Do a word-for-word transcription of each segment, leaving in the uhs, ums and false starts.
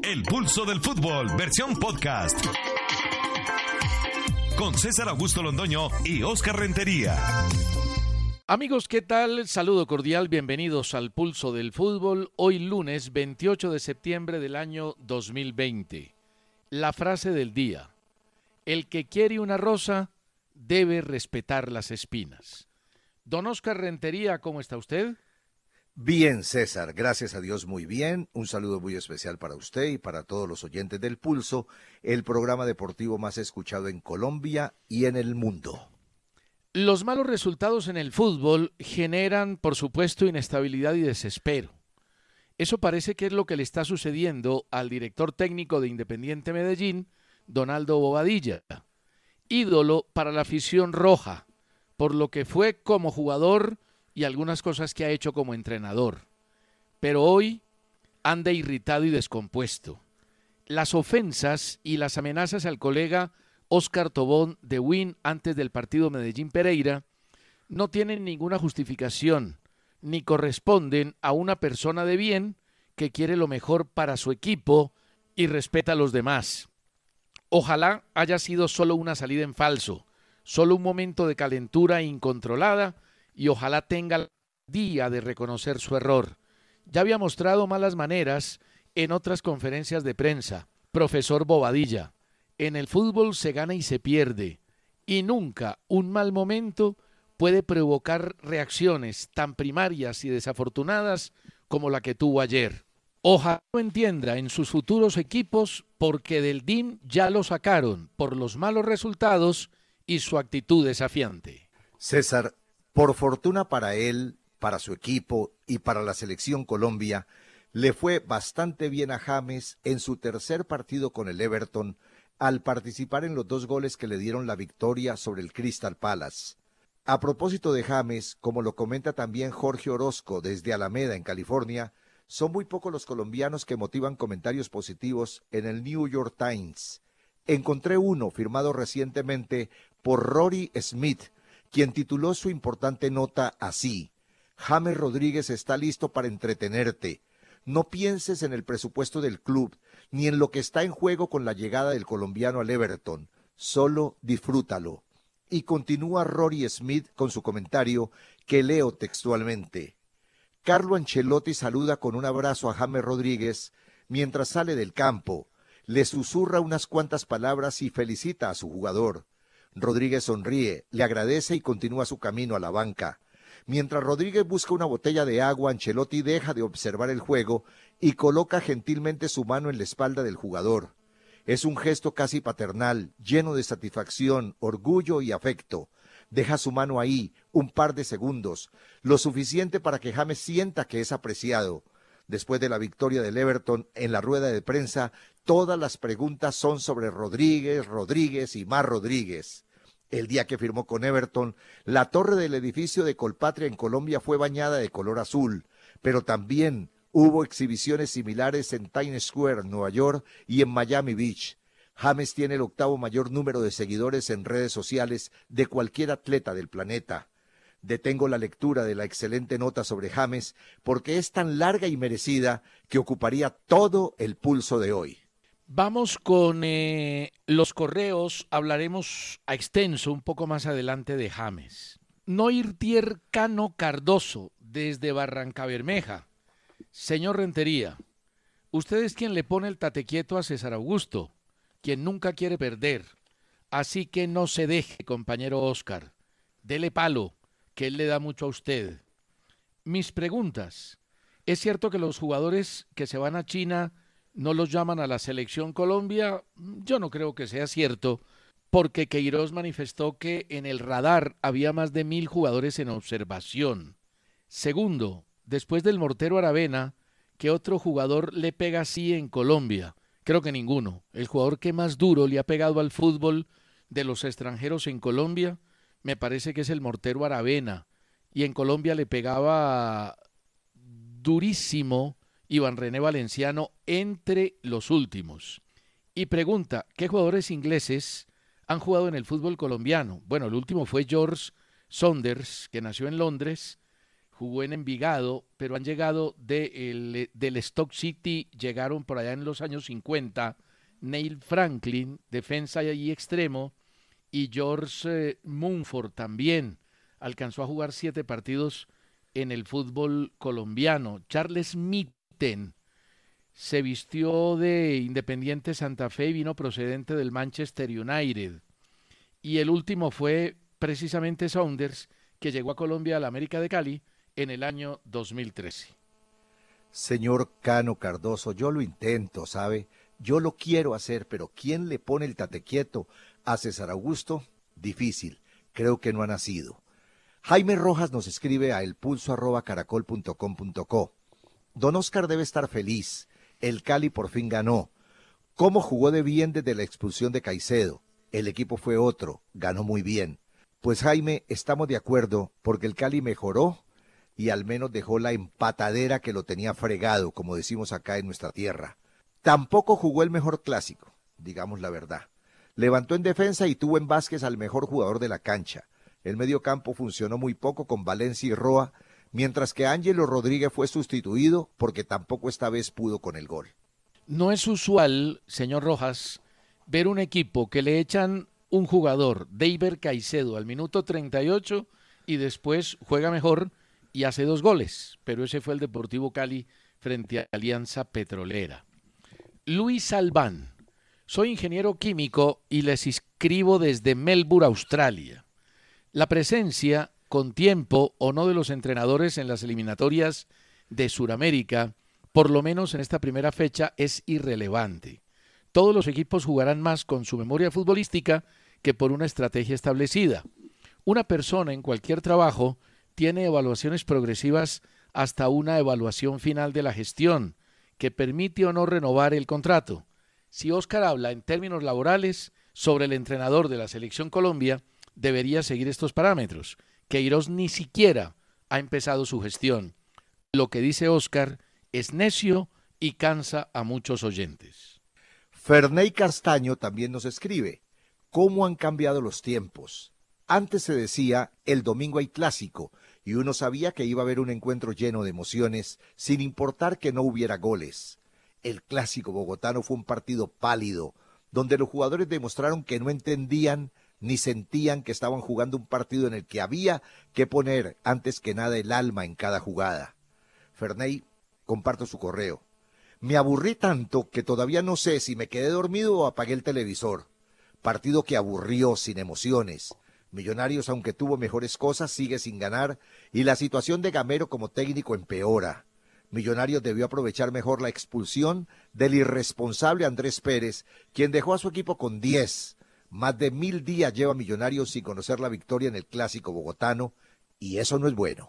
El Pulso del Fútbol, versión podcast. Con César Augusto Londoño y Óscar Rentería. Amigos, ¿qué tal? Saludo cordial, bienvenidos al Pulso del Fútbol. Hoy lunes veintiocho de septiembre del año dos mil veinte. La frase del día: el que quiere una rosa debe respetar las espinas. Don Óscar Rentería, ¿cómo está usted? Bien, César, gracias a Dios muy bien. Un saludo muy especial para usted y para todos los oyentes del Pulso, el programa deportivo más escuchado en Colombia y en el mundo. Los malos resultados en el fútbol generan, por supuesto, inestabilidad y desespero. Eso parece que es lo que le está sucediendo al director técnico de Independiente Medellín, Donaldo Bobadilla, ídolo para la afición roja, por lo que fue como jugador y algunas cosas que ha hecho como entrenador. Pero hoy anda irritado y descompuesto. Las ofensas y las amenazas al colega Óscar Tobón de Win antes del partido Medellín-Pereira no tienen ninguna justificación, ni corresponden a una persona de bien que quiere lo mejor para su equipo y respeta a los demás. Ojalá haya sido solo una salida en falso, solo un momento de calentura incontrolada, y ojalá tenga el día de reconocer su error. Ya había mostrado malas maneras en otras conferencias de prensa. Profesor Bobadilla, en el fútbol se gana y se pierde, y nunca un mal momento puede provocar reacciones tan primarias y desafortunadas como la que tuvo ayer. Ojalá lo entienda en sus futuros equipos, porque del D I M ya lo sacaron por los malos resultados y su actitud desafiante. César, por fortuna para él, para su equipo y para la selección Colombia, le fue bastante bien a James en su tercer partido con el Everton al participar en los dos goles que le dieron la victoria sobre el Crystal Palace. A propósito de James, como lo comenta también Jorge Orozco desde Alameda, en California, son muy pocos los colombianos que motivan comentarios positivos en el New York Times. Encontré uno firmado recientemente por Rory Smith, quien tituló su importante nota así: James Rodríguez está listo para entretenerte. No pienses en el presupuesto del club, ni en lo que está en juego con la llegada del colombiano al Everton. Solo disfrútalo. Y continúa Rory Smith con su comentario, que leo textualmente. Carlo Ancelotti saluda con un abrazo a James Rodríguez mientras sale del campo. Le susurra unas cuantas palabras y felicita a su jugador. Rodríguez sonríe, le agradece y continúa su camino a la banca. Mientras Rodríguez busca una botella de agua, Ancelotti deja de observar el juego y coloca gentilmente su mano en la espalda del jugador. Es un gesto casi paternal, lleno de satisfacción, orgullo y afecto. Deja su mano ahí, un par de segundos, lo suficiente para que James sienta que es apreciado. Después de la victoria del Everton, en la rueda de prensa, todas las preguntas son sobre Rodríguez, Rodríguez y más Rodríguez. El día que firmó con Everton, la torre del edificio de Colpatria en Colombia fue bañada de color azul, pero también hubo exhibiciones similares en Times Square, Nueva York, y en Miami Beach. James tiene el octavo mayor número de seguidores en redes sociales de cualquier atleta del planeta. Detengo la lectura de la excelente nota sobre James porque es tan larga y merecida que ocuparía todo el pulso de hoy. Vamos con eh, los correos, hablaremos a extenso un poco más adelante de James. Noirtier Cano Cardoso, desde Barrancabermeja. Señor Rentería, usted es quien le pone el tate quieto a César Augusto, quien nunca quiere perder. Así que no se deje, compañero Óscar. Dele palo, que él le da mucho a usted. Mis preguntas. ¿Es cierto que los jugadores que se van a China no los llaman a la selección Colombia? Yo no creo que sea cierto, porque Queiroz manifestó que en el radar había más de mil jugadores en observación. Segundo, después del mortero Aravena, ¿qué otro jugador le pega así en Colombia? Creo que ninguno. El jugador que más duro le ha pegado al fútbol de los extranjeros en Colombia, me parece que es el mortero Aravena, y en Colombia le pegaba durísimo Iván René Valenciano entre los últimos. Y pregunta, ¿qué jugadores ingleses han jugado en el fútbol colombiano? Bueno, el último fue George Saunders, que nació en Londres, jugó en Envigado, pero han llegado de el, del Stoke City, llegaron por allá en los años cincuenta, Neil Franklin, defensa y extremo, y George eh, Mumford también, alcanzó a jugar siete partidos en el fútbol colombiano. Charles Mitten se vistió de Independiente Santa Fe y vino procedente del Manchester United. Y el último fue precisamente Saunders, que llegó a Colombia a la América de Cali en el año dos mil trece. Señor Cano Cardoso, yo lo intento, ¿sabe? Yo lo quiero hacer, pero ¿quién le pone el tate quieto a César Augusto? Difícil, creo que no ha nacido. Jaime Rojas nos escribe a elpulso arroba caracol punto com punto co. Don Oscar debe estar feliz, el Cali por fin ganó. ¿Cómo jugó de bien desde la expulsión de Caicedo? El equipo fue otro, ganó muy bien. Pues Jaime, estamos de acuerdo, porque el Cali mejoró y al menos dejó la empatadera que lo tenía fregado, como decimos acá en nuestra tierra. Tampoco jugó el mejor clásico, digamos la verdad. Levantó en defensa y tuvo en Vázquez al mejor jugador de la cancha. El mediocampo funcionó muy poco con Valencia y Roa, mientras que Ángelo Rodríguez fue sustituido porque tampoco esta vez pudo con el gol. No es usual, señor Rojas, ver un equipo que le echan un jugador, Deiber Caicedo, al minuto treinta y ocho y después juega mejor y hace dos goles, pero ese fue el Deportivo Cali frente a Alianza Petrolera. Luis Albán, soy ingeniero químico y les escribo desde Melbourne, Australia. La presencia, con tiempo o no, de los entrenadores en las eliminatorias de Sudamérica, por lo menos en esta primera fecha, es irrelevante. Todos los equipos jugarán más con su memoria futbolística que por una estrategia establecida. Una persona en cualquier trabajo tiene evaluaciones progresivas hasta una evaluación final de la gestión, que permite o no renovar el contrato. Si Oscar habla en términos laborales sobre el entrenador de la Selección Colombia, debería seguir estos parámetros. Queiroz ni siquiera ha empezado su gestión. Lo que dice Oscar es necio y cansa a muchos oyentes. Ferney Castaño también nos escribe: ¿cómo han cambiado los tiempos? Antes se decía, el domingo hay clásico, y uno sabía que iba a haber un encuentro lleno de emociones, sin importar que no hubiera goles. El clásico bogotano fue un partido pálido, donde los jugadores demostraron que no entendían ni sentían que estaban jugando un partido en el que había que poner antes que nada el alma en cada jugada. Ferney, comparto su correo. Me aburrí tanto que todavía no sé si me quedé dormido o apagué el televisor. Partido que aburrió, sin emociones. Millonarios, aunque tuvo mejores cosas, sigue sin ganar y la situación de Gamero como técnico empeora. Millonarios debió aprovechar mejor la expulsión del irresponsable Andrés Pérez, quien dejó a su equipo con diez. Más de mil días lleva Millonarios sin conocer la victoria en el clásico bogotano, y eso no es bueno.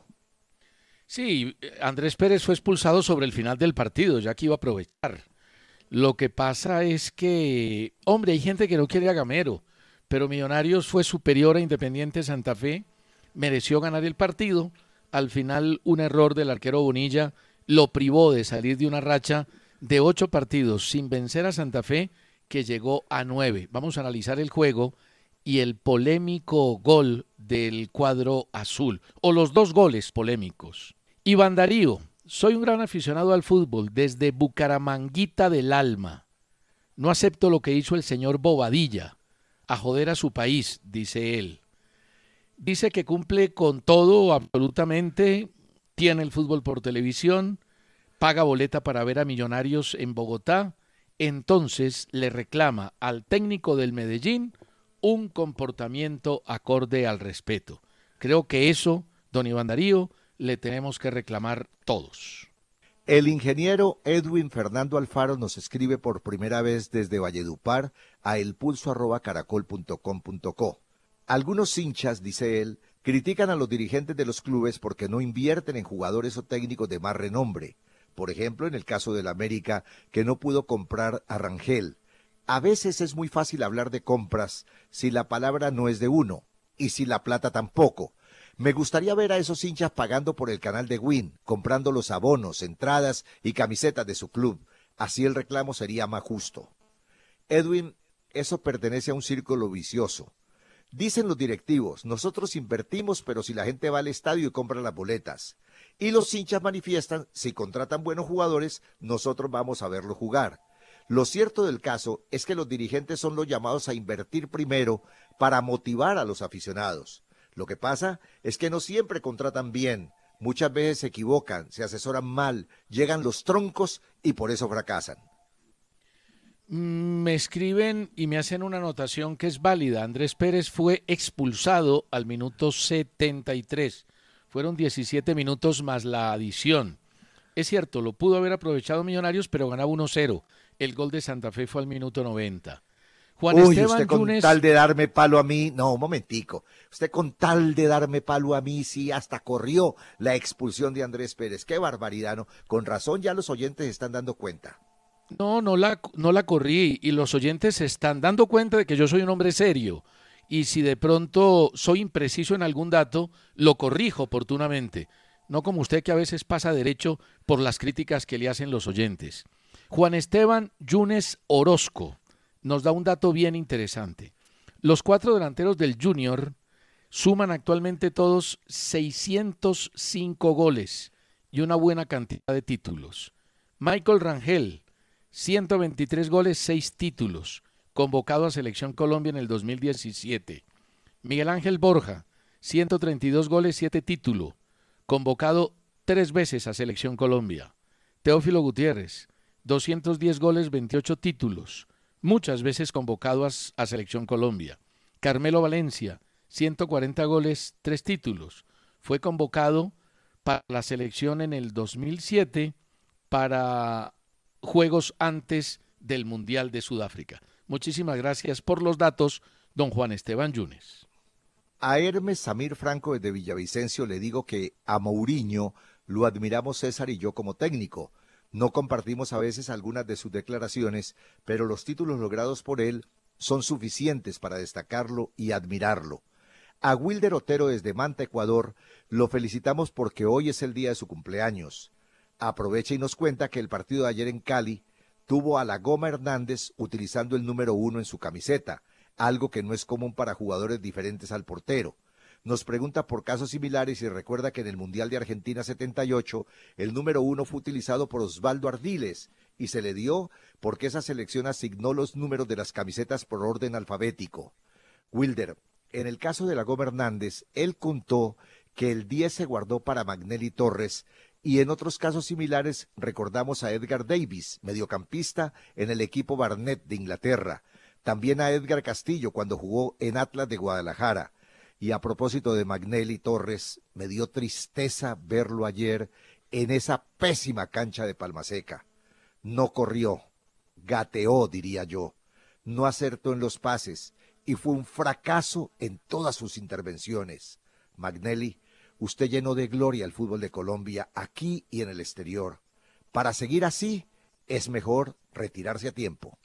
Sí, Andrés Pérez fue expulsado sobre el final del partido, ya que iba a aprovechar. Lo que pasa es que, hombre, hay gente que no quiere a Gamero, pero Millonarios fue superior a Independiente Santa Fe, mereció ganar el partido. Al final, un error del arquero Bonilla lo privó de salir de una racha de ocho partidos sin vencer a Santa Fe, que llegó a nueve. Vamos a analizar el juego y el polémico gol del cuadro azul, o los dos goles polémicos. Iván Darío, soy un gran aficionado al fútbol desde Bucaramanguita del Alma. No acepto lo que hizo el señor Bobadilla, a joder a su país, dice él. Dice que cumple con todo absolutamente, tiene el fútbol por televisión, paga boleta para ver a Millonarios en Bogotá, entonces le reclama al técnico del Medellín un comportamiento acorde al respeto. Creo que eso, don Iván Darío, le tenemos que reclamar todos. El ingeniero Edwin Fernando Alfaro nos escribe por primera vez desde Valledupar a elpulso arroba caracol punto com punto co. Algunos hinchas, dice él, critican a los dirigentes de los clubes porque no invierten en jugadores o técnicos de más renombre. Por ejemplo, en el caso del América, que no pudo comprar a Rangel. A veces es muy fácil hablar de compras si la palabra no es de uno, y si la plata tampoco. Me gustaría ver a esos hinchas pagando por el canal de Win, comprando los abonos, entradas y camisetas de su club. Así el reclamo sería más justo. Edwin, eso pertenece a un círculo vicioso. Dicen los directivos, nosotros invertimos, pero si la gente va al estadio y compra las boletas. Y los hinchas manifiestan, si contratan buenos jugadores, nosotros vamos a verlos jugar. Lo cierto del caso es que los dirigentes son los llamados a invertir primero para motivar a los aficionados. Lo que pasa es que no siempre contratan bien, muchas veces se equivocan, se asesoran mal, llegan los troncos y por eso fracasan. Me escriben y me hacen una anotación que es válida. Andrés Pérez fue expulsado al minuto setenta y tres. Fueron diecisiete minutos más la adición. Es cierto, lo pudo haber aprovechado Millonarios, pero ganaba uno cero. El gol de Santa Fe fue al minuto noventa. Juan Uy, Esteban usted con Yunes... tal de darme palo a mí, no, un momentico, usted con tal de darme palo a mí, sí, hasta corrió la expulsión de Andrés Pérez, qué barbaridad, ¿no? Con razón ya los oyentes se están dando cuenta. No, no la, no la corrí y los oyentes se están dando cuenta de que yo soy un hombre serio y si de pronto soy impreciso en algún dato, lo corrijo oportunamente, no como usted que a veces pasa derecho por las críticas que le hacen los oyentes. Juan Esteban Yunes Orozco nos da un dato bien interesante. Los cuatro delanteros del Junior suman actualmente todos seiscientos cinco goles y una buena cantidad de títulos. Michael Rangel, ciento veintitrés goles, seis títulos, convocado a Selección Colombia en el dos mil diecisiete. Miguel Ángel Borja, ciento treinta y dos goles, siete títulos, convocado tres veces a Selección Colombia. Teófilo Gutiérrez, doscientos diez goles, veintiocho títulos, muchas veces convocado a, a Selección Colombia. Carmelo Valencia, ciento cuarenta goles, tres títulos, fue convocado para la selección en el dos mil siete para juegos antes del Mundial de Sudáfrica. Muchísimas gracias por los datos, don Juan Esteban Yunes. A Hermes Samir Franco desde Villavicencio le digo que a Mourinho lo admiramos César y yo como técnico. No compartimos a veces algunas de sus declaraciones, pero los títulos logrados por él son suficientes para destacarlo y admirarlo. A Wilder Otero desde Manta, Ecuador, lo felicitamos porque hoy es el día de su cumpleaños. Aprovecha y nos cuenta que el partido de ayer en Cali tuvo a la Goma Hernández utilizando el número uno en su camiseta, algo que no es común para jugadores diferentes al portero. Nos pregunta por casos similares y recuerda que en el Mundial de Argentina setenta y ocho el número uno fue utilizado por Osvaldo Ardiles y se le dio porque esa selección asignó los números de las camisetas por orden alfabético. Wilder, en el caso de la Goma Hernández, él contó que el diez se guardó para Magnelli Torres y en otros casos similares recordamos a Edgar Davis, mediocampista en el equipo Barnet de Inglaterra, también a Edgar Castillo cuando jugó en Atlas de Guadalajara. Y a propósito de Magnelli Torres, me dio tristeza verlo ayer en esa pésima cancha de Palmaseca. No corrió, gateó, diría yo, no acertó en los pases y fue un fracaso en todas sus intervenciones. Magnelli, usted llenó de gloria el fútbol de Colombia aquí y en el exterior. Para seguir así, es mejor retirarse a tiempo.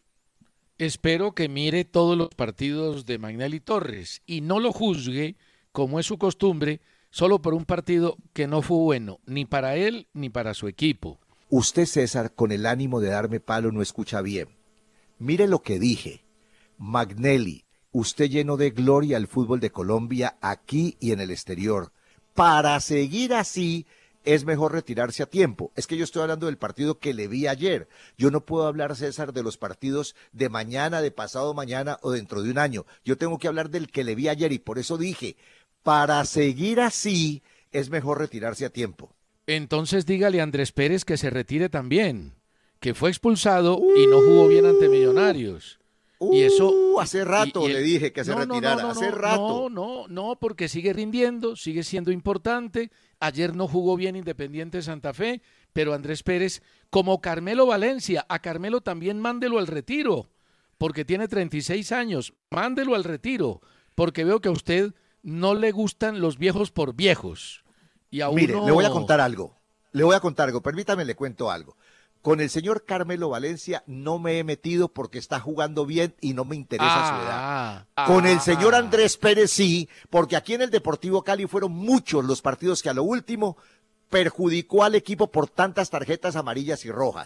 Espero que mire todos los partidos de Magnelli Torres y no lo juzgue, como es su costumbre, solo por un partido que no fue bueno, ni para él ni para su equipo. Usted, César, con el ánimo de darme palo no escucha bien. Mire lo que dije. Magnelli, usted llenó de gloria el fútbol de Colombia aquí y en el exterior. Para seguir así, es mejor retirarse a tiempo. Es que yo estoy hablando del partido que le vi ayer. Yo no puedo hablar, César, de los partidos de mañana, de pasado mañana o dentro de un año. Yo tengo que hablar del que le vi ayer y por eso dije, para seguir así, es mejor retirarse a tiempo. Entonces dígale a Andrés Pérez que se retire también, que fue expulsado uh, y no jugó bien ante Millonarios. Uh, y eso hace rato y, y le dije que se no, retirara, no, no, no, hace no, rato. No, no, no, porque sigue rindiendo, sigue siendo importante. Ayer no jugó bien Independiente Santa Fe, pero Andrés Pérez, como Carmelo Valencia, a Carmelo también mándelo al retiro, porque tiene treinta y seis años, mándelo al retiro, porque veo que a usted no le gustan los viejos por viejos. Y a Mire, uno... le voy a contar algo, le voy a contar algo, permítame le cuento algo. Con el señor Carmelo Valencia no me he metido porque está jugando bien y no me interesa ah, su edad. Ah, Con el señor Andrés Pérez sí, porque aquí en el Deportivo Cali fueron muchos los partidos que a lo último perjudicó al equipo por tantas tarjetas amarillas y rojas.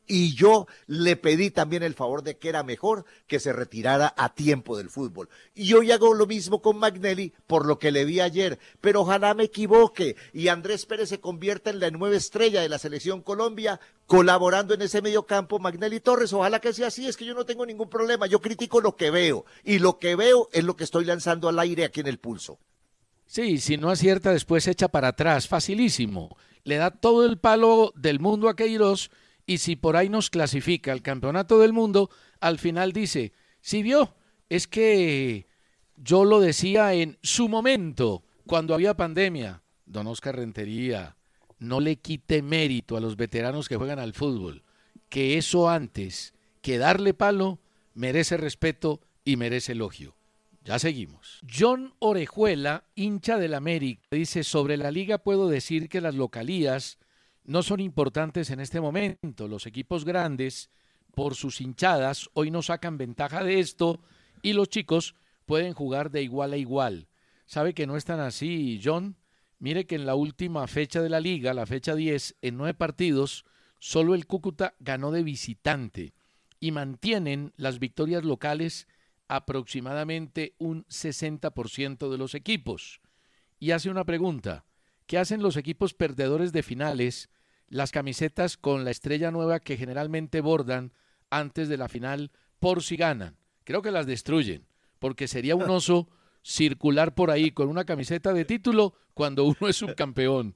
Y yo le pedí también el favor de que era mejor que se retirara a tiempo del fútbol. Y hoy hago lo mismo con Magnelli por lo que le vi ayer, pero ojalá me equivoque y Andrés Pérez se convierta en la nueva estrella de la Selección Colombia, colaborando en ese mediocampo Magnelli Torres. Ojalá que sea así, es que yo no tengo ningún problema, yo critico lo que veo y lo que veo es lo que estoy lanzando al aire aquí en el pulso. Sí, si no acierta después echa para atrás, facilísimo. Le da todo el palo del mundo a Queiroz. Y si por ahí nos clasifica al campeonato del mundo, al final dice, si vio, es que yo lo decía en su momento, cuando había pandemia. Don Oscar Rentería, no le quite mérito a los veteranos que juegan al fútbol, que eso antes que darle palo merece respeto y merece elogio. Ya seguimos. John Orejuela, hincha del América, dice, sobre la liga puedo decir que las localías no son importantes en este momento. Los equipos grandes, por sus hinchadas, hoy no sacan ventaja de esto y los chicos pueden jugar de igual a igual. ¿Sabe que no es tan así, John? Mire que en la última fecha de la liga, la fecha diez, en nueve partidos, solo el Cúcuta ganó de visitante y mantienen las victorias locales aproximadamente un sesenta por ciento de los equipos. Y hace una pregunta. ¿Qué hacen los equipos perdedores de finales? Las camisetas con la estrella nueva que generalmente bordan antes de la final por si ganan. Creo que las destruyen, porque sería un oso circular por ahí con una camiseta de título cuando uno es subcampeón.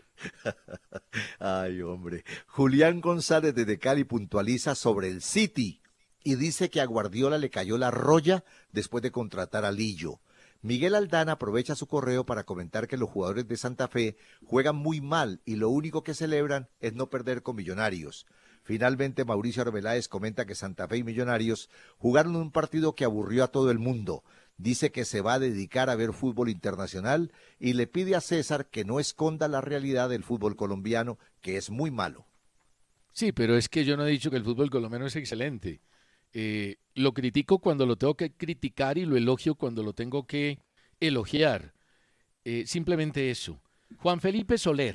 Ay, hombre. Julián González desde Cali puntualiza sobre el City y dice que a Guardiola le cayó la roya después de contratar a Lillo. Miguel Aldana aprovecha su correo para comentar que los jugadores de Santa Fe juegan muy mal y lo único que celebran es no perder con Millonarios. Finalmente, Mauricio Arbeláez comenta que Santa Fe y Millonarios jugaron un partido que aburrió a todo el mundo. Dice que se va a dedicar a ver fútbol internacional y le pide a César que no esconda la realidad del fútbol colombiano, que es muy malo. Sí, pero es que yo no he dicho que el fútbol colombiano es excelente. Eh, lo critico cuando lo tengo que criticar y lo elogio cuando lo tengo que elogiar. Eh, simplemente eso. Juan Felipe Soler,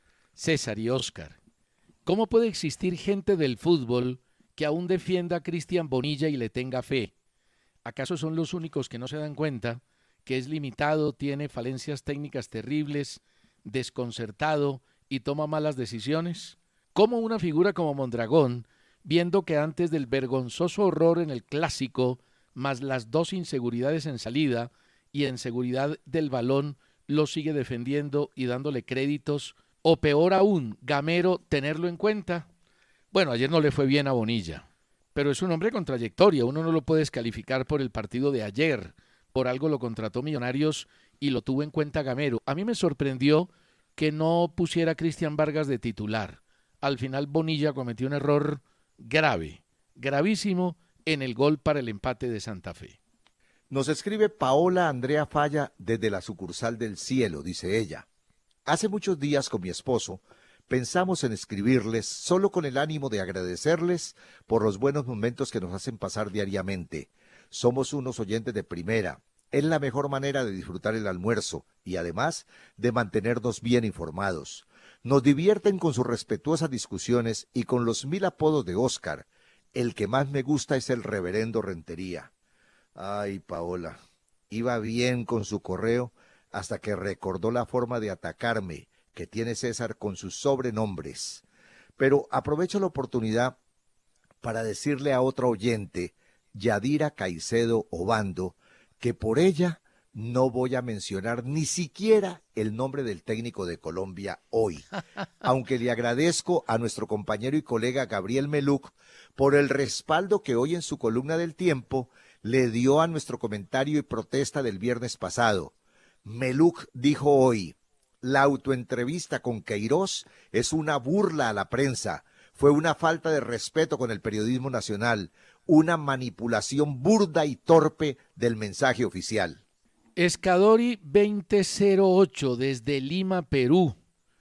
César y Oscar, ¿cómo puede existir gente del fútbol que aún defienda a Cristian Bonilla y le tenga fe? ¿Acaso son los únicos que no se dan cuenta que es limitado, tiene falencias técnicas terribles, desconcertado y toma malas decisiones? ¿Cómo una figura como Mondragón, viendo que antes del vergonzoso horror en el Clásico, más las dos inseguridades en salida y en seguridad del balón, lo sigue defendiendo y dándole créditos? O peor aún, Gamero, tenerlo en cuenta. Bueno, ayer no le fue bien a Bonilla, pero es un hombre con trayectoria, uno no lo puede descalificar por el partido de ayer, por algo lo contrató Millonarios y lo tuvo en cuenta Gamero. A mí me sorprendió que no pusiera a Cristian Vargas de titular. Al final Bonilla cometió un error grave, gravísimo en el gol para el empate de Santa Fe. Nos escribe Paola Andrea Falla desde la sucursal del Cielo, dice ella. Hace muchos días con mi esposo pensamos en escribirles solo con el ánimo de agradecerles por los buenos momentos que nos hacen pasar diariamente. Somos unos oyentes de primera. Es la mejor manera de disfrutar el almuerzo y además de mantenernos bien informados. Nos divierten con sus respetuosas discusiones y con los mil apodos de Oscar. El que más me gusta es el reverendo Rentería. Ay, Paola, iba bien con su correo hasta que recordó la forma de atacarme que tiene César con sus sobrenombres. Pero aprovecho la oportunidad para decirle a otra oyente, Yadira Caicedo Obando, que por ella no voy a mencionar ni siquiera el nombre del técnico de Colombia hoy, aunque le agradezco a nuestro compañero y colega Gabriel Meluc por el respaldo que hoy en su columna del Tiempo le dio a nuestro comentario y protesta del viernes pasado. Meluc dijo hoy, la autoentrevista con Queiroz es una burla a la prensa, fue una falta de respeto con el periodismo nacional, una manipulación burda y torpe del mensaje oficial. Escadori veinte cero ocho desde Lima, Perú.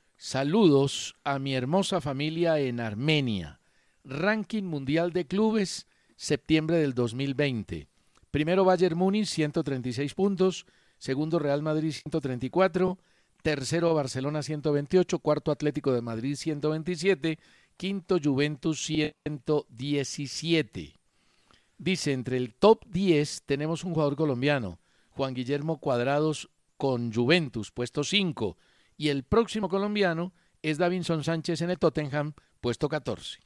Saludos a mi hermosa familia en Armenia. Ranking Mundial de Clubes, septiembre del dos mil veinte. Primero Bayern Múnich, ciento treinta y seis puntos. Segundo Real Madrid, ciento treinta y cuatro. Tercero Barcelona, ciento veintiocho. Cuarto Atlético de Madrid, ciento veintisiete. quinto Juventus ciento diecisiete. Dice, entre el top diez tenemos un jugador colombiano, Juan Guillermo Cuadrados con Juventus, puesto cinco, y el próximo colombiano es Davinson Sánchez en el Tottenham, puesto catorce.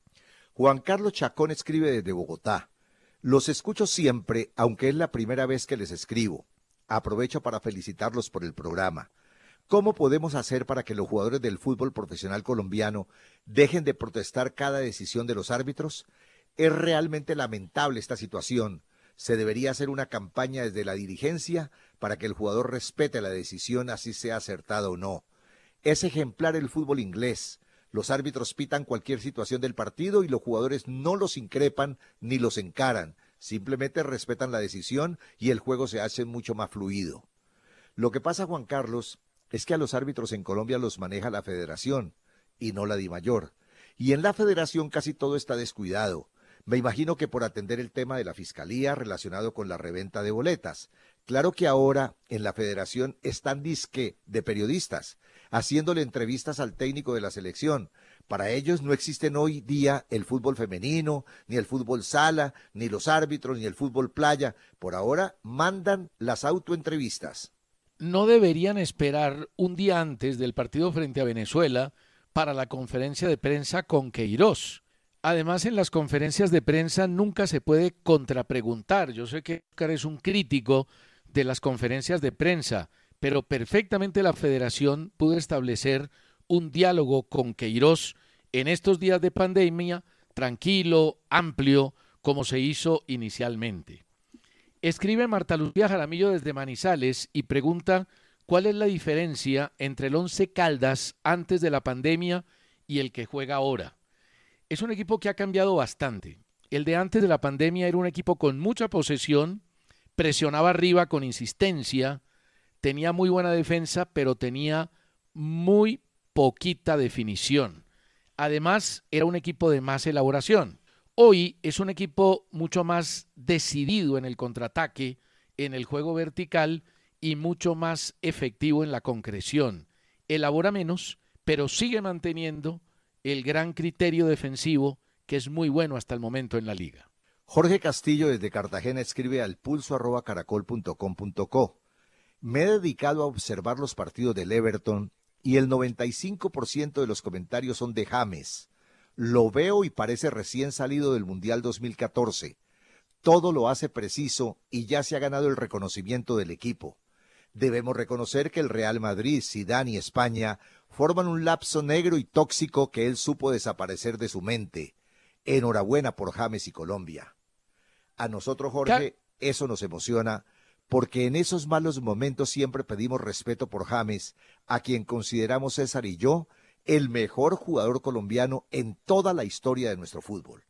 Juan Carlos Chacón escribe desde Bogotá. Los escucho siempre, aunque es la primera vez que les escribo. Aprovecho para felicitarlos por el programa. ¿Cómo podemos hacer para que los jugadores del fútbol profesional colombiano dejen de protestar cada decisión de los árbitros? Es realmente lamentable esta situación. Se debería hacer una campaña desde la dirigencia para que el jugador respete la decisión, así sea acertada o no. Es ejemplar el fútbol inglés. Los árbitros pitan cualquier situación del partido y los jugadores no los increpan ni los encaran. Simplemente respetan la decisión y el juego se hace mucho más fluido. Lo que pasa, Juan Carlos, es que a los árbitros en Colombia los maneja la federación y no la DIMAYOR. Y en la federación casi todo está descuidado. Me imagino que por atender el tema de la fiscalía relacionado con la reventa de boletas. Claro que ahora en la federación están disque de periodistas, haciéndole entrevistas al técnico de la selección. Para ellos no existen hoy día el fútbol femenino, ni el fútbol sala, ni los árbitros, ni el fútbol playa. Por ahora mandan las autoentrevistas. No deberían esperar un día antes del partido frente a Venezuela para la conferencia de prensa con Queiroz. Además, en las conferencias de prensa nunca se puede contrapreguntar. Yo sé que Oscar es un crítico de las conferencias de prensa, pero perfectamente la federación pudo establecer un diálogo con Queiroz en estos días de pandemia, tranquilo, amplio, como se hizo inicialmente. Escribe Marta Lucía Jaramillo desde Manizales y pregunta cuál es la diferencia entre el Once Caldas antes de la pandemia y el que juega ahora. Es un equipo que ha cambiado bastante. El de antes de la pandemia era un equipo con mucha posesión, presionaba arriba con insistencia, tenía muy buena defensa, pero tenía muy poquita definición. Además, era un equipo de más elaboración. Hoy es un equipo mucho más decidido en el contraataque, en el juego vertical y mucho más efectivo en la concreción. Elabora menos, pero sigue manteniendo el gran criterio defensivo que es muy bueno hasta el momento en la liga. Jorge Castillo desde Cartagena escribe al pulso arroba caracol punto com punto co. Me he dedicado a observar los partidos del Everton y el noventa y cinco por ciento de los comentarios son de James. Lo veo y parece recién salido del Mundial dos mil catorce. Todo lo hace preciso y ya se ha ganado el reconocimiento del equipo. Debemos reconocer que el Real Madrid, Zidane y España forman un lapso negro y tóxico que él supo desaparecer de su mente. Enhorabuena por James y Colombia. A nosotros, Jorge, eso nos emociona, porque en esos malos momentos siempre pedimos respeto por James, a quien consideramos César y yo el mejor jugador colombiano en toda la historia de nuestro fútbol.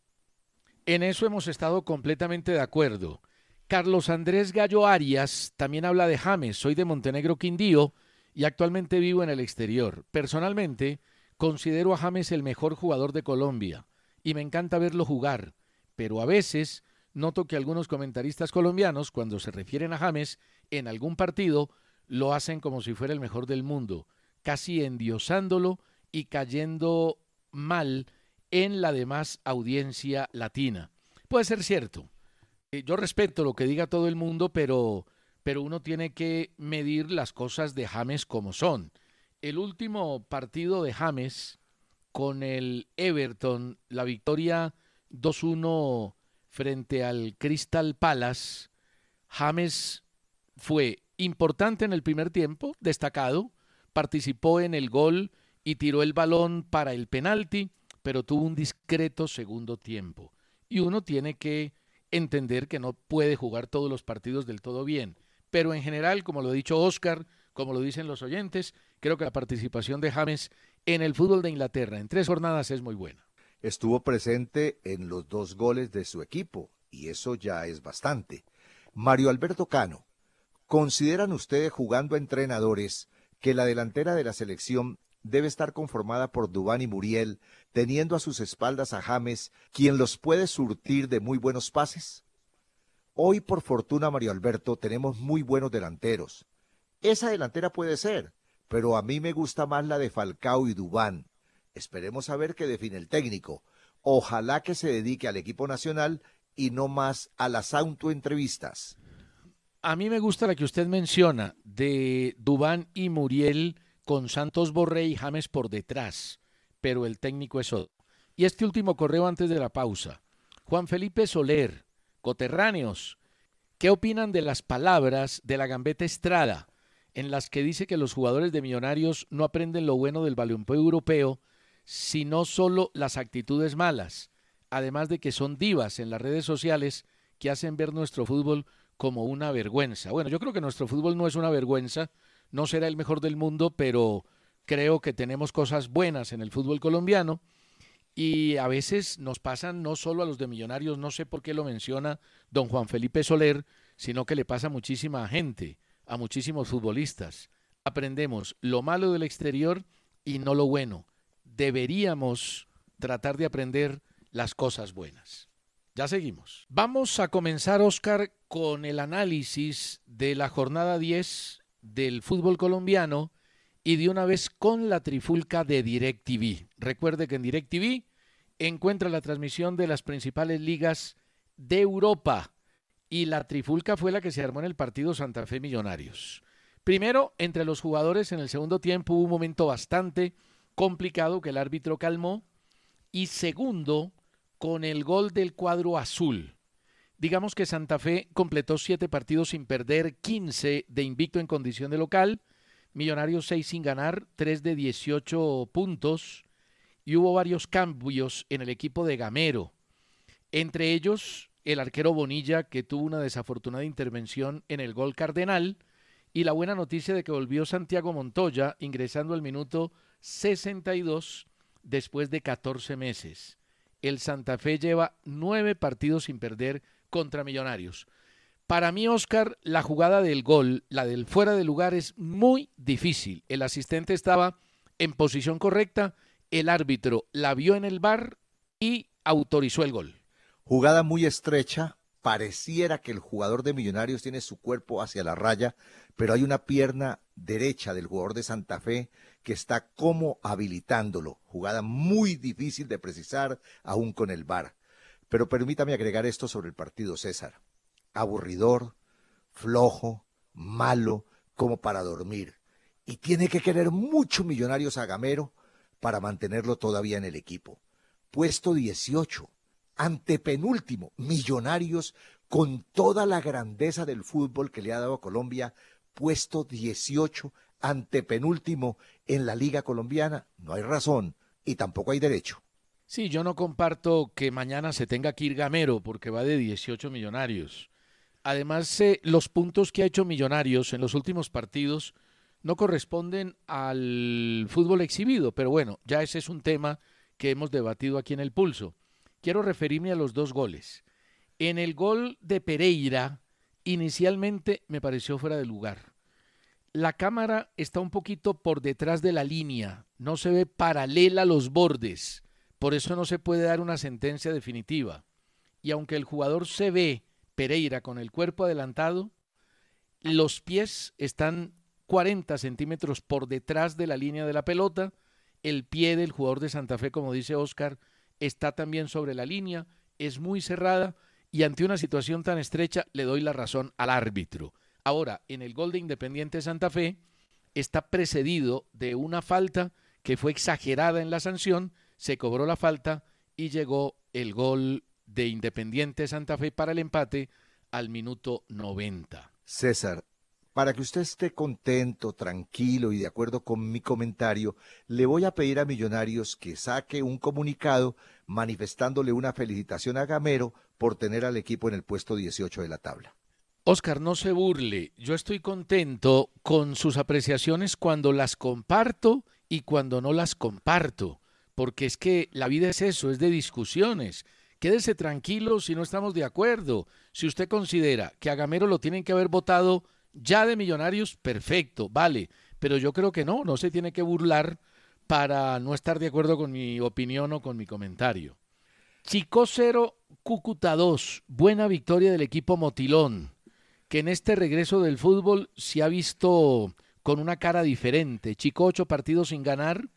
En eso hemos estado completamente de acuerdo. Carlos Andrés Gallo Arias también habla de James. Soy de Montenegro, Quindío, y actualmente vivo en el exterior. Personalmente, considero a James el mejor jugador de Colombia y me encanta verlo jugar, pero a veces noto que algunos comentaristas colombianos, cuando se refieren a James en algún partido, lo hacen como si fuera el mejor del mundo, casi endiosándolo y cayendo mal en la demás audiencia latina. Puede ser cierto. Yo respeto lo que diga todo el mundo, pero, pero uno tiene que medir las cosas de James como son. El último partido de James con el Everton, la victoria dos uno frente al Crystal Palace, James fue importante en el primer tiempo, destacado, participó en el gol y tiró el balón para el penalti, pero tuvo un discreto segundo tiempo. Y uno tiene que entender que no puede jugar todos los partidos del todo bien. Pero en general, como lo ha dicho Oscar, como lo dicen los oyentes, creo que la participación de James en el fútbol de Inglaterra en tres jornadas es muy buena. Estuvo presente en los dos goles de su equipo, y eso ya es bastante. Mario Alberto Cano, ¿consideran ustedes, jugando a entrenadores, que la delantera de la selección debe estar conformada por Duván y Muriel, teniendo a sus espaldas a James, quien los puede surtir de muy buenos pases? Hoy, por fortuna, Mario Alberto, tenemos muy buenos delanteros. Esa delantera puede ser, pero a mí me gusta más la de Falcao y Duván. Esperemos a ver qué define el técnico. Ojalá que se dedique al equipo nacional y no más a las autoentrevistas. A mí me gusta la que usted menciona, de Duván y Muriel con Santos Borré y James por detrás, pero el técnico es otro. Y este último correo antes de la pausa. Juan Felipe Soler, coterráneos, ¿qué opinan de las palabras de la Gambetta Estrada, en las que dice que los jugadores de Millonarios no aprenden lo bueno del balompié europeo, sino solo las actitudes malas, además de que son divas en las redes sociales que hacen ver nuestro fútbol como una vergüenza? Bueno, yo creo que nuestro fútbol no es una vergüenza, no será el mejor del mundo, pero creo que tenemos cosas buenas en el fútbol colombiano y a veces nos pasan no solo a los de Millonarios, no sé por qué lo menciona don Juan Felipe Soler, sino que le pasa a muchísima gente, a muchísimos futbolistas. Aprendemos lo malo del exterior y no lo bueno. Deberíamos tratar de aprender las cosas buenas. Ya seguimos. Vamos a comenzar, Oscar, con el análisis de la jornada diez del fútbol colombiano y de una vez con la trifulca de DirecTV. Recuerde que en DirecTV encuentra la transmisión de las principales ligas de Europa y la trifulca fue la que se armó en el partido Santa Fe Millonarios. Primero, entre los jugadores en el segundo tiempo hubo un momento bastante complicado que el árbitro calmó y segundo, con el gol del cuadro azul. Digamos que Santa Fe completó siete partidos sin perder, quince de invicto en condición de local, Millonarios seis sin ganar, tres de dieciocho puntos y hubo varios cambios en el equipo de Gamero. Entre ellos, el arquero Bonilla, que tuvo una desafortunada intervención en el gol cardenal, y la buena noticia de que volvió Santiago Montoya ingresando al minuto sesenta y dos después de catorce meses. El Santa Fe lleva nueve partidos sin perder contra Millonarios. Para mí, Oscar, la jugada del gol, la del fuera de lugar, es muy difícil. El asistente estaba en posición correcta, el árbitro la vio en el V A R y autorizó el gol. Jugada muy estrecha, pareciera que el jugador de Millonarios tiene su cuerpo hacia la raya, pero hay una pierna derecha del jugador de Santa Fe que está como habilitándolo. Jugada muy difícil de precisar, aún con el V A R. Pero permítame agregar esto sobre el partido, César. Aburridor, flojo, malo, como para dormir. Y tiene que querer mucho Millonarios a Gamero para mantenerlo todavía en el equipo. Puesto dieciocho, antepenúltimo, Millonarios con toda la grandeza del fútbol que le ha dado a Colombia, puesto dieciocho, antepenúltimo en la Liga Colombiana. No hay razón y tampoco hay derecho. Sí, yo no comparto que mañana se tenga que ir Gamero porque va de dieciocho Millonarios. Además, eh, los puntos que ha hecho Millonarios en los últimos partidos no corresponden al fútbol exhibido, pero bueno, ya ese es un tema que hemos debatido aquí en El Pulso. Quiero referirme a los dos goles. En el gol de Pereira, inicialmente me pareció fuera de lugar. La cámara está un poquito por detrás de la línea, no se ve paralela a los bordes, por eso no se puede dar una sentencia definitiva. Y aunque el jugador se ve, Pereira, con el cuerpo adelantado, los pies están cuarenta centímetros por detrás de la línea de la pelota, el pie del jugador de Santa Fe, como dice Oscar, está también sobre la línea, es muy cerrada y ante una situación tan estrecha le doy la razón al árbitro. Ahora, en el gol de Independiente Santa Fe está precedido de una falta que fue exagerada en la sanción, se cobró la falta y llegó el gol de Independiente Santa Fe para el empate al minuto noventa. César, para que usted esté contento, tranquilo y de acuerdo con mi comentario, le voy a pedir a Millonarios que saque un comunicado manifestándole una felicitación a Gamero por tener al equipo en el puesto dieciocho de la tabla. Oscar, no se burle, yo estoy contento con sus apreciaciones cuando las comparto y cuando no las comparto, porque es que la vida es eso, es de discusiones. Quédese tranquilo si no estamos de acuerdo. Si usted considera que a Gamero lo tienen que haber votado ya de Millonarios, perfecto, vale, pero yo creo que no, no se tiene que burlar para no estar de acuerdo con mi opinión o con mi comentario. Chico cero, Cúcuta dos, buena victoria del equipo Motilón, que en este regreso del fútbol se ha visto con una cara diferente. Chico ocho partidos sin ganar,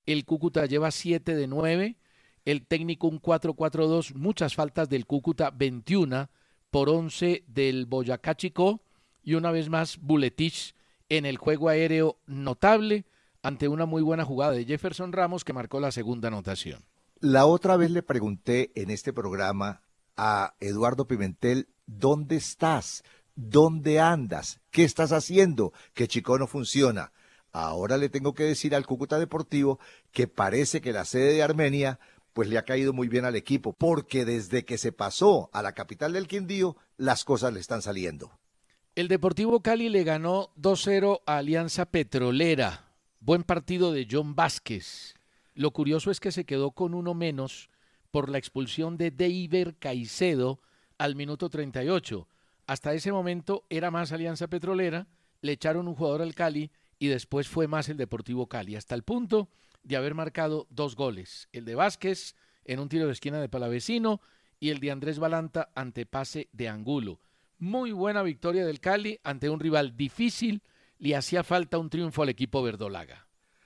el Cúcuta lleva siete de nueve, el técnico un cuatro cuatro dos, muchas faltas del Cúcuta, veintiuno por once del Boyacá Chicó, y una vez más Buletich en el juego aéreo notable ante una muy buena jugada de Jefferson Ramos que marcó la segunda anotación. La otra vez le pregunté en este programa a Eduardo Pimentel, ¿dónde estás? ¿Dónde andas? ¿Qué estás haciendo? Que Chicó no funciona. Ahora le tengo que decir al Cúcuta Deportivo que parece que la sede de Armenia pues le ha caído muy bien al equipo, porque desde que se pasó a la capital del Quindío, las cosas le están saliendo. El Deportivo Cali le ganó dos cero a Alianza Petrolera. Buen partido de John Vázquez. Lo curioso es que se quedó con uno menos por la expulsión de Deiber Caicedo al minuto treinta y ocho. Hasta ese momento era más Alianza Petrolera, le echaron un jugador al Cali y después fue más el Deportivo Cali, hasta el punto de haber marcado dos goles. El de Vázquez en un tiro de esquina de Palavecino y el de Andrés Balanta ante pase de Angulo. Muy buena victoria del Cali ante un rival difícil, le hacía falta un triunfo al equipo verdolaga.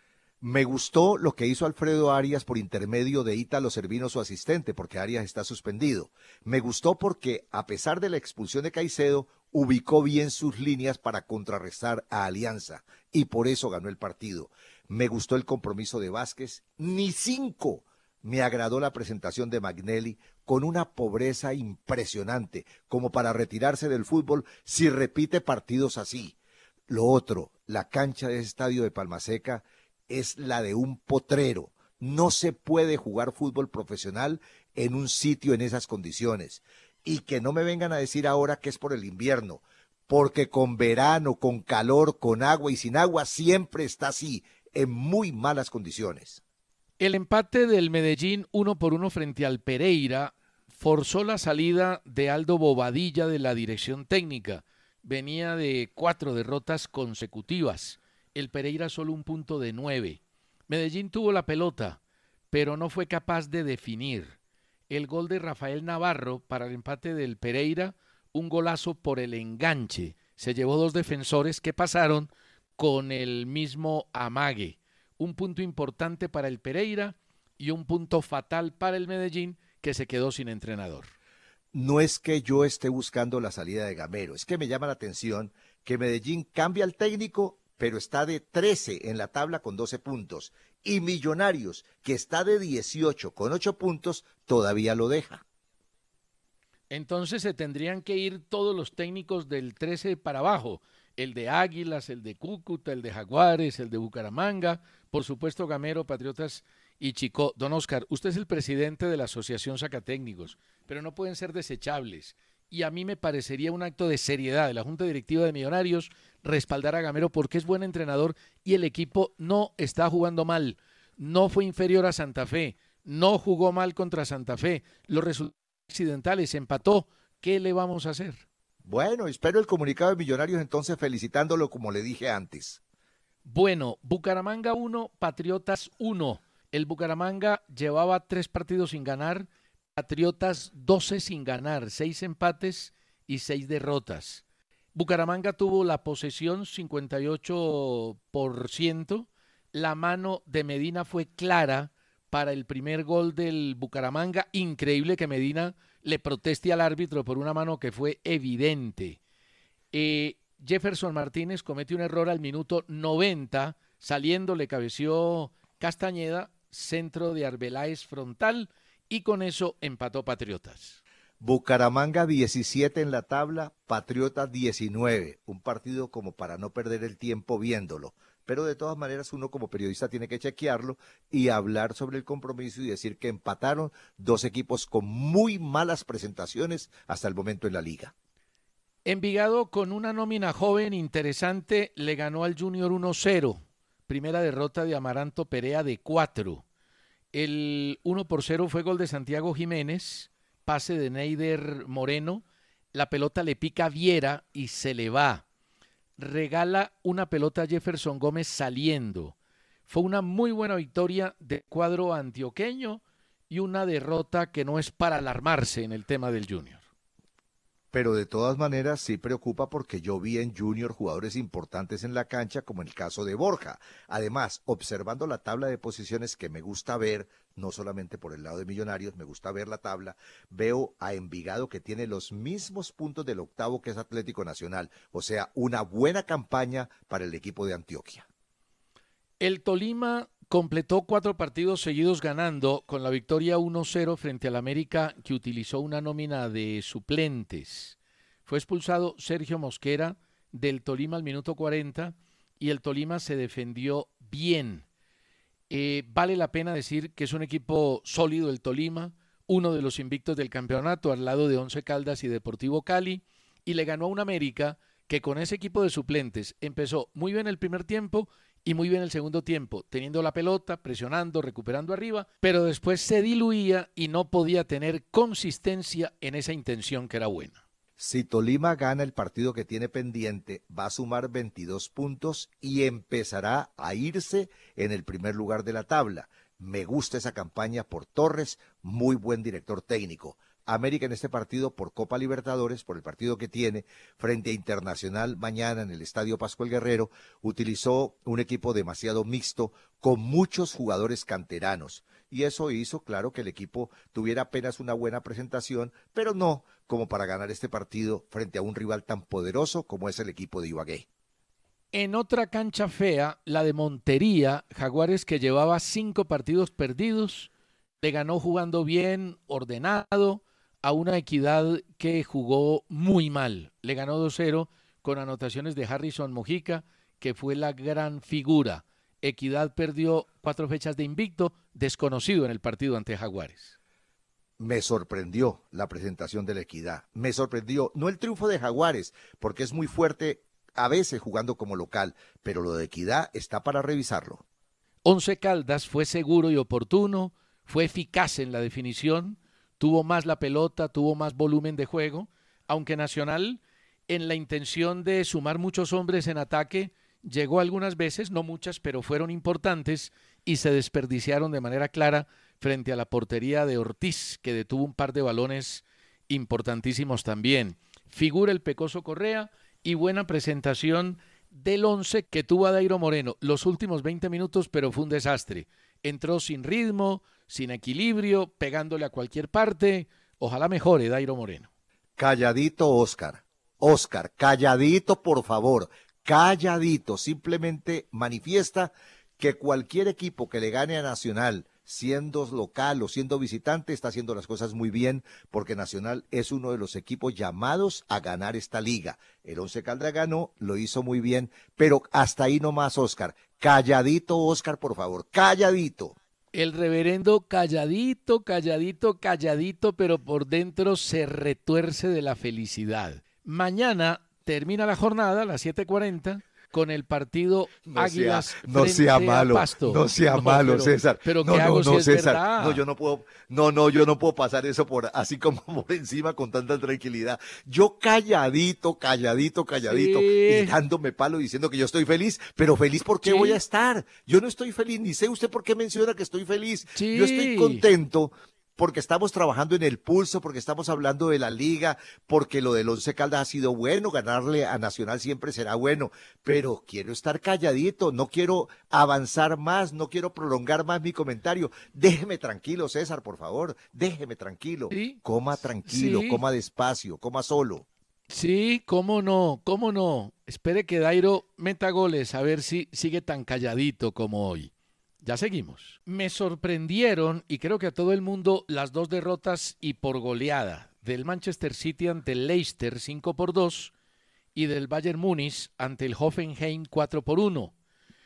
Me gustó lo que hizo Alfredo Arias por intermedio de Ítalo Servino, su asistente, porque Arias está suspendido. Me gustó porque, a pesar de la expulsión de Caicedo, ubicó bien sus líneas para contrarrestar a Alianza, y por eso ganó el partido. Me gustó el compromiso de Vázquez, ni cinco. Me agradó la presentación de Magnelli, con una pobreza impresionante, como para retirarse del fútbol si repite partidos así. Lo otro, la cancha de ese estadio de Palmaseca es la de un potrero. No se puede jugar fútbol profesional en un sitio en esas condiciones. Y que no me vengan a decir ahora que es por el invierno, porque con verano, con calor, con agua y sin agua, siempre está así, en muy malas condiciones. El empate del Medellín uno por uno frente al Pereira forzó la salida de Aldo Bobadilla de la dirección técnica. Venía de cuatro derrotas consecutivas. El Pereira solo un punto de nueve. Medellín tuvo la pelota, pero no fue capaz de definir. El gol de Rafael Navarro para el empate del Pereira, un golazo por el enganche. Se llevó dos defensores que pasaron con el mismo amague. Un punto importante para el Pereira y un punto fatal para el Medellín, que se quedó sin entrenador. No es que yo esté buscando la salida de Gamero, es que me llama la atención que Medellín cambia al técnico, pero está de trece en la tabla con doce puntos, y Millonarios, que está de dieciocho con ocho puntos, todavía lo deja. Entonces se tendrían que ir todos los técnicos del trece para abajo, el de Águilas, el de Cúcuta, el de Jaguares, el de Bucaramanga, por supuesto Gamero, Patriotas y Chicó. Don Oscar, usted es el presidente de la Asociación Sacatécnicos, pero no pueden ser desechables. Y a mí me parecería un acto de seriedad de la Junta Directiva de Millonarios respaldar a Gamero porque es buen entrenador y el equipo no está jugando mal. No fue inferior a Santa Fe, no jugó mal contra Santa Fe. Los resultados accidentales, empató. ¿Qué le vamos a hacer? Bueno, espero el comunicado de Millonarios entonces felicitándolo como le dije antes. Bueno, Bucaramanga uno, Patriotas uno. El Bucaramanga llevaba tres partidos sin ganar, Patriotas doce sin ganar, seis empates y seis derrotas. Bucaramanga tuvo la posesión cincuenta y ocho por ciento, la mano de Medina fue clara para el primer gol del Bucaramanga, increíble que Medina le proteste al árbitro por una mano que fue evidente. Eh, Jefferson Martínez comete un error al minuto noventa, saliendo le cabeció Castañeda, centro de Arbeláez frontal, y con eso empató Patriotas. Bucaramanga diecisiete en la tabla, Patriotas diecinueve, un partido como para no perder el tiempo viéndolo, pero de todas maneras uno como periodista tiene que chequearlo y hablar sobre el compromiso y decir que empataron dos equipos con muy malas presentaciones hasta el momento en la liga. Envigado, con una nómina joven interesante, le ganó al Junior uno cero, primera derrota de Amaranto Perea de cuatro. El uno por cero fue gol de Santiago Jiménez, pase de Neider Moreno, la pelota le pica a Viera y se le va. Regala una pelota a Jefferson Gómez saliendo. Fue una muy buena victoria del cuadro antioqueño y una derrota que no es para alarmarse en el tema del Junior. pero de todas maneras sí preocupa porque yo vi en Junior jugadores importantes en la cancha, como en el caso de Borja. Además, observando la tabla de posiciones que me gusta ver, no solamente por el lado de Millonarios, me gusta ver la tabla, veo a Envigado que tiene los mismos puntos del octavo que es Atlético Nacional, o sea, una buena campaña para el equipo de Antioquia. El Tolima completó cuatro partidos seguidos ganando con la victoria uno cero frente al América, que utilizó una nómina de suplentes. Fue expulsado Sergio Mosquera del Tolima al minuto cuarenta y el Tolima se defendió bien. Eh, vale la pena decir que es un equipo sólido el Tolima, uno de los invictos del campeonato al lado de Once Caldas y Deportivo Cali, y le ganó a un América que con ese equipo de suplentes empezó muy bien el primer tiempo y muy bien el segundo tiempo, teniendo la pelota, presionando, recuperando arriba, pero después se diluía y no podía tener consistencia en esa intención que era buena. Si Tolima gana el partido que tiene pendiente, va a sumar veintidós puntos y empezará a irse en el primer lugar de la tabla. Me gusta esa campaña por Torres, muy buen director técnico. América en este partido por Copa Libertadores, por el partido que tiene frente a Internacional mañana en el Estadio Pascual Guerrero, utilizó un equipo demasiado mixto con muchos jugadores canteranos y eso hizo, claro, que el equipo tuviera apenas una buena presentación, pero no como para ganar este partido frente a un rival tan poderoso como es el equipo de Ibagué. En otra cancha fea, la de Montería, Jaguares, que llevaba cinco partidos perdidos, le ganó jugando bien, ordenado, a una Equidad que jugó muy mal. Le ganó dos cero con anotaciones de Harrison Mojica, que fue la gran figura. Equidad perdió cuatro fechas de invicto, desconocido en el partido ante Jaguares. Me sorprendió la presentación de la Equidad. Me sorprendió, no el triunfo de Jaguares, porque es muy fuerte a veces jugando como local, pero lo de Equidad está para revisarlo. Once Caldas fue seguro y oportuno, fue eficaz en la definición, tuvo más la pelota, tuvo más volumen de juego, aunque Nacional, en la intención de sumar muchos hombres en ataque, llegó algunas veces, no muchas, pero fueron importantes y se desperdiciaron de manera clara frente a la portería de Ortiz, que detuvo un par de balones importantísimos también. Figura el Pecoso Correa y buena presentación del once que tuvo a Dairo Moreno los últimos veinte minutos, pero fue un desastre. Entró sin ritmo, sin equilibrio, pegándole a cualquier parte. Ojalá mejore Dairo Moreno. Calladito, Oscar. Oscar, calladito, por favor. Calladito. Simplemente manifiesta que cualquier equipo que le gane a Nacional, siendo local o siendo visitante, está haciendo las cosas muy bien, porque Nacional es uno de los equipos llamados a ganar esta liga. El Once Caldas ganó, lo hizo muy bien, pero hasta ahí nomás, Oscar. Calladito, Oscar, por favor, calladito. El reverendo calladito, calladito, calladito, pero por dentro se retuerce de la felicidad. Mañana termina la jornada a las siete cuarenta con el partido no Águilas sea, no sea malo, Pasto. No sea no, malo, pero, César. Pero no, ¿qué no, hago no, si es César. verdad? No, yo no puedo, no, no, yo no puedo pasar eso por así como por encima con tanta tranquilidad. Yo calladito, calladito, calladito, sí. y dándome palo diciendo que yo estoy feliz, pero feliz ¿por qué sí. voy a estar? Yo no estoy feliz, ni sé usted por qué menciona que estoy feliz. Sí. Yo estoy contento porque estamos trabajando en el pulso, porque estamos hablando de la liga, porque lo del Once Caldas ha sido bueno, ganarle a Nacional siempre será bueno, pero quiero estar calladito, no quiero avanzar más, no quiero prolongar más mi comentario. Déjeme tranquilo, César, por favor, déjeme tranquilo. ¿Sí? Coma tranquilo, sí. coma despacio, coma solo. Sí, cómo no, cómo no. Espere que Dairo meta goles, a ver si sigue tan calladito como hoy. Ya seguimos. Me sorprendieron, y creo que a todo el mundo, las dos derrotas y por goleada del Manchester City ante el Leicester cinco por dos y del Bayern Múnich ante el Hoffenheim cuatro por uno.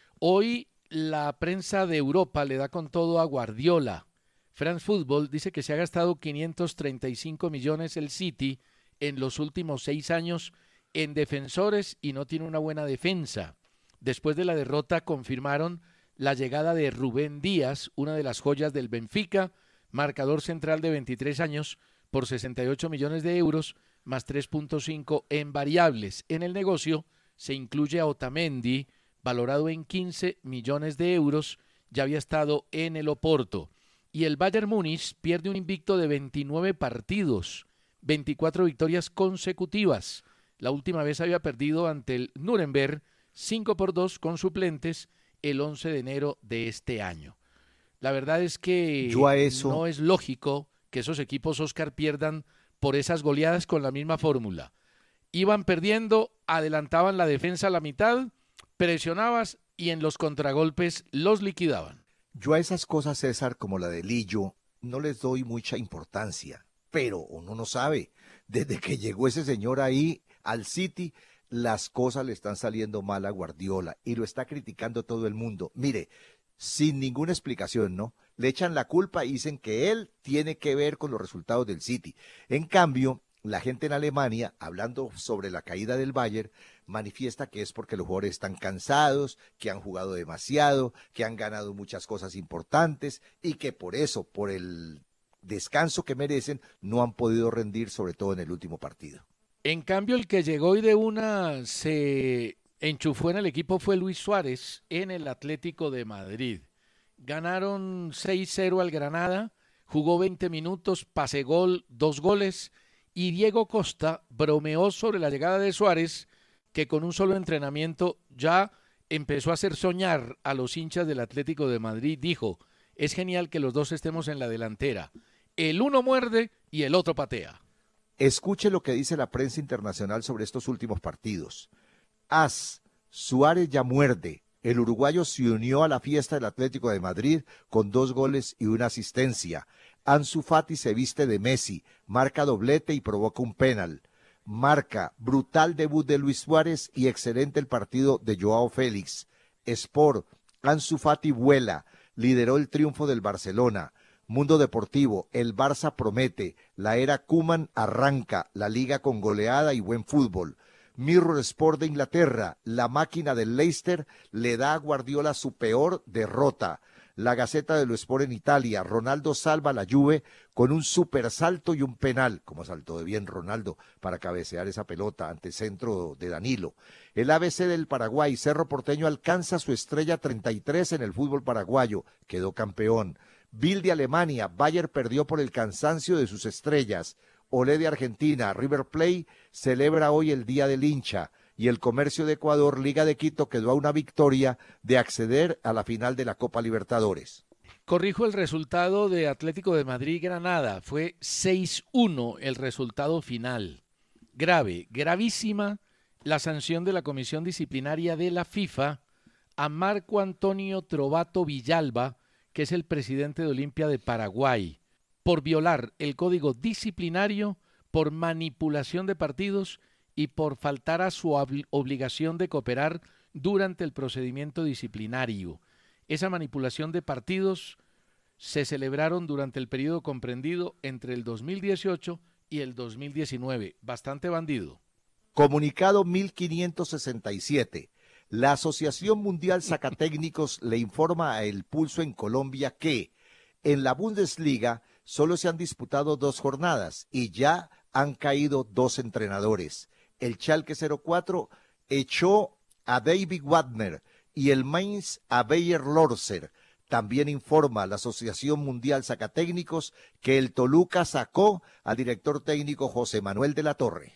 Hoy la prensa de Europa le da con todo a Guardiola. France Football dice que se ha gastado quinientos treinta y cinco millones el City en los últimos seis años en defensores y no tiene una buena defensa. Después de la derrota confirmaron la llegada de Rubén Díaz, una de las joyas del Benfica, marcador central de veintitrés años, por sesenta y ocho millones de euros, más tres punto cinco en variables. En el negocio se incluye a Otamendi, valorado en quince millones de euros, ya había estado en el Oporto. Y el Bayern Múnich pierde un invicto de veintinueve partidos, veinticuatro victorias consecutivas. La última vez había perdido ante el Nuremberg cinco por dos con suplentes el once de enero de este año. La verdad es que Yo a eso... no es lógico que esos equipos, Oscar, pierdan por esas goleadas con la misma fórmula. Iban perdiendo, adelantaban la defensa a la mitad, presionabas y en los contragolpes los liquidaban. Yo a esas cosas, César, como la de Lillo, no les doy mucha importancia, pero uno no sabe. Desde que llegó ese señor ahí al City, las cosas le están saliendo mal a Guardiola y lo está criticando todo el mundo. Mire, sin ninguna explicación, ¿no? Le echan la culpa y dicen que él tiene que ver con los resultados del City. En cambio, la gente en Alemania, hablando sobre la caída del Bayern, manifiesta que es porque los jugadores están cansados, que han jugado demasiado, que han ganado muchas cosas importantes y que por eso, por el descanso que merecen, no han podido rendir, sobre todo en el último partido. En cambio, el que llegó y de una se enchufó en el equipo fue Luis Suárez en el Atlético de Madrid. Ganaron seis cero al Granada, jugó veinte minutos, pase gol, dos goles, y Diego Costa bromeó sobre la llegada de Suárez, que con un solo entrenamiento ya empezó a hacer soñar a los hinchas del Atlético de Madrid. Dijo, es genial que los dos estemos en la delantera. El uno muerde y el otro patea. Escuche lo que dice la prensa internacional sobre estos últimos partidos. As, Suárez ya muerde. El uruguayo se unió a la fiesta del Atlético de Madrid con dos goles y una asistencia. Ansu Fati se viste de Messi, marca doblete y provoca un penal. Marca, brutal debut de Luis Suárez y excelente el partido de Joao Félix. Sport, Ansu Fati vuela, lideró el triunfo del Barcelona. Mundo Deportivo, el Barça promete, la era Koeman arranca, la liga con goleada y buen fútbol. Mirror Sport de Inglaterra, la máquina del Leicester le da a Guardiola su peor derrota. La Gaceta dello Sport en Italia, Ronaldo salva a la Juve con un super salto y un penal, como saltó de bien Ronaldo para cabecear esa pelota ante centro de Danilo. El A B C del Paraguay, Cerro Porteño alcanza su estrella treinta y tres en el fútbol paraguayo, quedó campeón. Bill de Alemania, Bayern perdió por el cansancio de sus estrellas. Olé de Argentina, River Plate celebra hoy el Día del Hincha y el Comercio de Ecuador, Liga de Quito quedó a una victoria de acceder a la final de la Copa Libertadores. Corrijo el resultado de Atlético de Madrid-Granada, fue seis uno el resultado final. Grave, gravísima la sanción de la Comisión Disciplinaria de la FIFA a Marco Antonio Trovato Villalba, que es el presidente de Olimpia de Paraguay, por violar el código disciplinario, por manipulación de partidos y por faltar a su obligación de cooperar durante el procedimiento disciplinario. Esa manipulación de partidos se celebraron durante el periodo comprendido entre el dos mil dieciocho y el dos mil diecinueve. Bastante bandido. Comunicado mil quinientos sesenta y siete. La Asociación Mundial Sacatécnicos le informa a El Pulso en Colombia que en la Bundesliga solo se han disputado dos jornadas y ya han caído dos entrenadores. El Schalke cero cuatro echó a David Wagner y el Mainz a Bayer Lorzer. También informa la Asociación Mundial Sacatécnicos que el Toluca sacó al director técnico José Manuel de la Torre.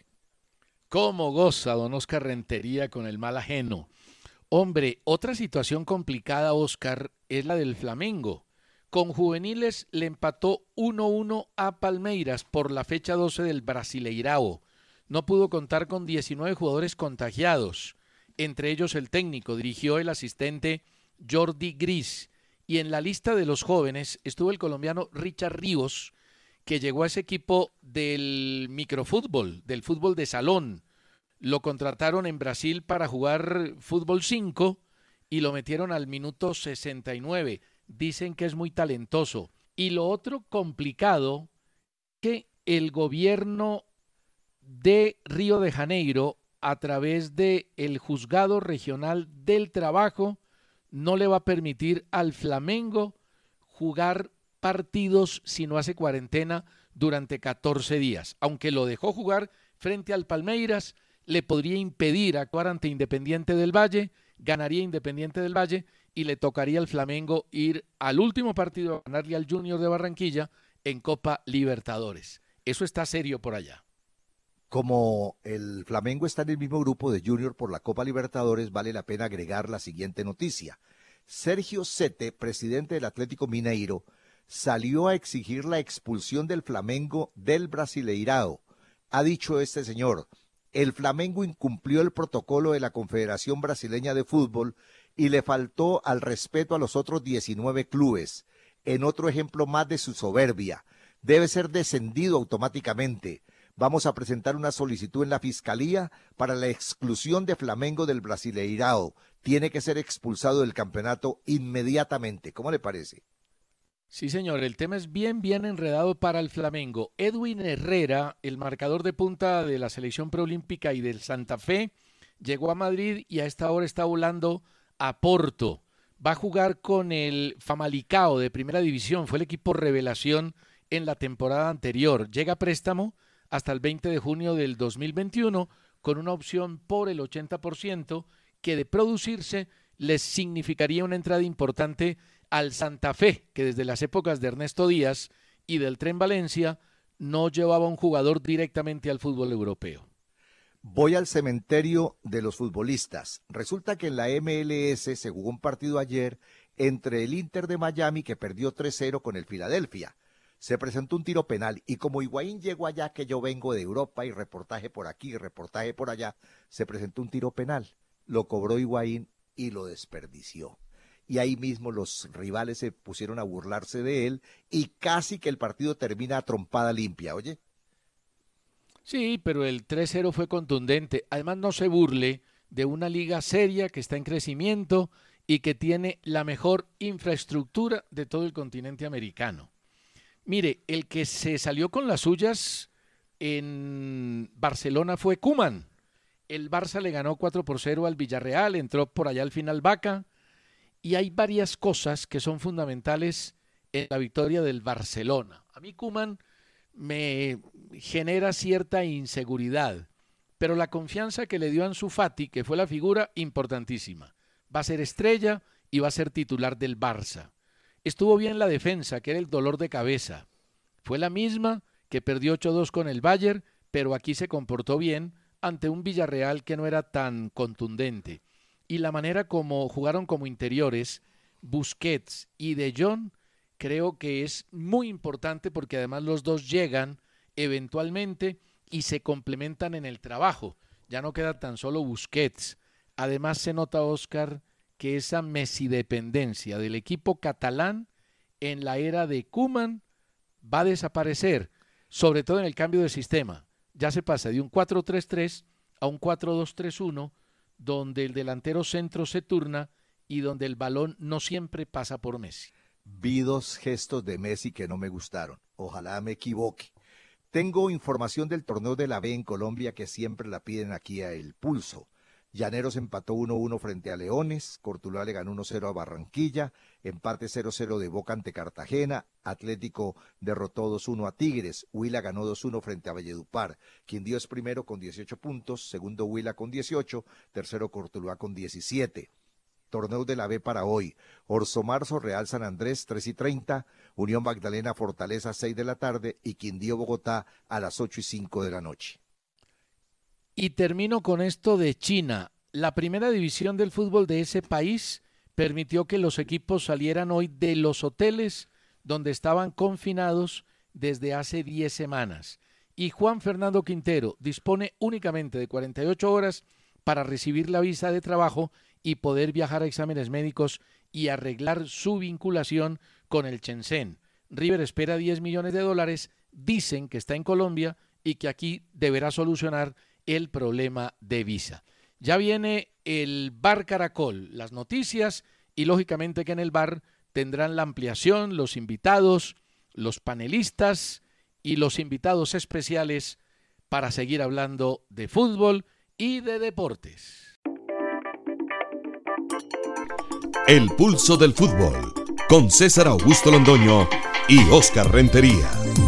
¿Cómo goza don Oscar Rentería con el mal ajeno? Hombre, otra situación complicada, Oscar, es la del Flamengo. Con juveniles le empató uno uno a Palmeiras por la fecha doce del Brasileirao. No pudo contar con diecinueve jugadores contagiados, entre ellos el técnico, dirigió el asistente Jordi Gris, y en la lista de los jóvenes estuvo el colombiano Richard Ríos, que llegó a ese equipo del microfútbol, del fútbol de salón. Lo contrataron en Brasil para jugar fútbol cinco y lo metieron al minuto sesenta y nueve. Dicen que es muy talentoso. Y lo otro complicado, que el gobierno de Río de Janeiro, a través del Juzgado Regional del Trabajo, no le va a permitir al Flamengo jugar partidos si no hace cuarentena durante catorce días. Aunque lo dejó jugar frente al Palmeiras, le podría impedir actuar ante Independiente del Valle, ganaría Independiente del Valle y le tocaría al Flamengo ir al último partido a ganarle al Junior de Barranquilla en Copa Libertadores. Eso está serio por allá. Como el Flamengo está en el mismo grupo de Junior por la Copa Libertadores, vale la pena agregar la siguiente noticia. Sergio Sete, presidente del Atlético Mineiro, salió a exigir la expulsión del Flamengo del Brasileirao. Ha dicho este señor, el Flamengo incumplió el protocolo de la Confederación Brasileña de Fútbol y le faltó al respeto a los otros diecinueve clubes. En otro ejemplo más de su soberbia, debe ser descendido automáticamente. Vamos a presentar una solicitud en la Fiscalía para la exclusión de Flamengo del Brasileirao. Tiene que ser expulsado del campeonato inmediatamente. ¿Cómo le parece? Sí, señor, el tema es bien, bien enredado para el Flamengo. Edwin Herrera, el marcador de punta de la selección preolímpica y del Santa Fe, llegó a Madrid y a esta hora está volando a Porto. Va a jugar con el Famalicão de Primera División, fue el equipo revelación en la temporada anterior. Llega a préstamo hasta el veinte de junio del dos mil veintiuno con una opción por el ochenta por ciento que de producirse les significaría una entrada importante al Santa Fe, que desde las épocas de Ernesto Díaz y del Tren Valencia no llevaba un jugador directamente al fútbol europeo. Voy al cementerio de los futbolistas. Resulta que en la M L S se jugó un partido ayer entre el Inter de Miami, que perdió tres cero con el Philadelphia. Se presentó un tiro penal y como Higuaín llegó allá, que yo vengo de Europa y reportaje por aquí, reportaje por allá, se presentó un tiro penal. Lo cobró Higuaín y lo desperdició. Y ahí mismo los rivales se pusieron a burlarse de él y casi que el partido termina a trompada limpia, ¿oye? Sí, pero el tres cero fue contundente. Además, no se burle de una liga seria que está en crecimiento y que tiene la mejor infraestructura de todo el continente americano. Mire, el que se salió con las suyas en Barcelona fue Koeman. El Barça le ganó cuatro por cero al Villarreal, entró por allá al final Vaca. Y hay varias cosas que son fundamentales en la victoria del Barcelona. A mí Koeman me genera cierta inseguridad, pero la confianza que le dio a Ansu Fati, que fue la figura importantísima, va a ser estrella y va a ser titular del Barça. Estuvo bien la defensa, que era el dolor de cabeza. Fue la misma que perdió ocho dos con el Bayern, pero aquí se comportó bien ante un Villarreal que no era tan contundente. Y la manera como jugaron como interiores, Busquets y De Jong, creo que es muy importante porque además los dos llegan eventualmente y se complementan en el trabajo. Ya no queda tan solo Busquets. Además se nota, Oscar, que esa Messi-dependencia del equipo catalán en la era de Koeman va a desaparecer, sobre todo en el cambio de sistema. Ya se pasa de un cuatro tres tres a un cuatro dos tres uno, donde el delantero centro se turna y donde el balón no siempre pasa por Messi. Vi dos gestos de Messi que no me gustaron. Ojalá me equivoque. Tengo información del torneo de la B en Colombia que siempre la piden aquí a El Pulso. Llaneros empató uno uno frente a Leones, Cortuluá le ganó uno cero a Barranquilla, empate cero cero de Boca ante Cartagena, Atlético derrotó dos uno a Tigres, Huila ganó dos uno frente a Valledupar. Quindío es primero con dieciocho puntos, segundo Huila con dieciocho, tercero Cortuluá con diecisiete. Torneo de la B para hoy, Orso Marzo, Real San Andrés, tres y treinta, Unión Magdalena, Fortaleza, seis de la tarde y Quindío, Bogotá, a las ocho y cinco de la noche. Y termino con esto de China. La primera división del fútbol de ese país permitió que los equipos salieran hoy de los hoteles donde estaban confinados desde hace diez semanas. Y Juan Fernando Quintero dispone únicamente de cuarenta y ocho horas para recibir la visa de trabajo y poder viajar a exámenes médicos y arreglar su vinculación con el Shenzhen. River espera diez millones de dólares, dicen que está en Colombia y que aquí deberá solucionar el problema de visa. Ya viene el Bar Caracol, las noticias y lógicamente que en el bar tendrán la ampliación, los invitados, los panelistas y los invitados especiales para seguir hablando de fútbol y de deportes. El pulso del fútbol con César Augusto Londoño y Oscar Rentería.